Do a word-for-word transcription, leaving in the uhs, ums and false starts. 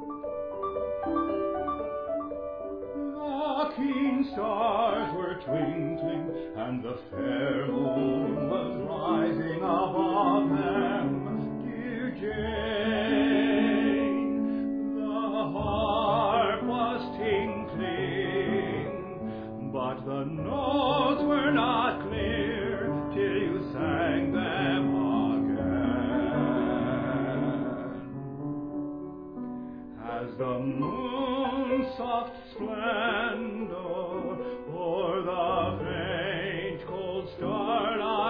The keen stars were twinkling, and the fair moon was rising above them. Dear Jane, the harp was tinkling, but the notes were not clear till you sang them again. As the moon's soft splendor o'er the faint cold starlight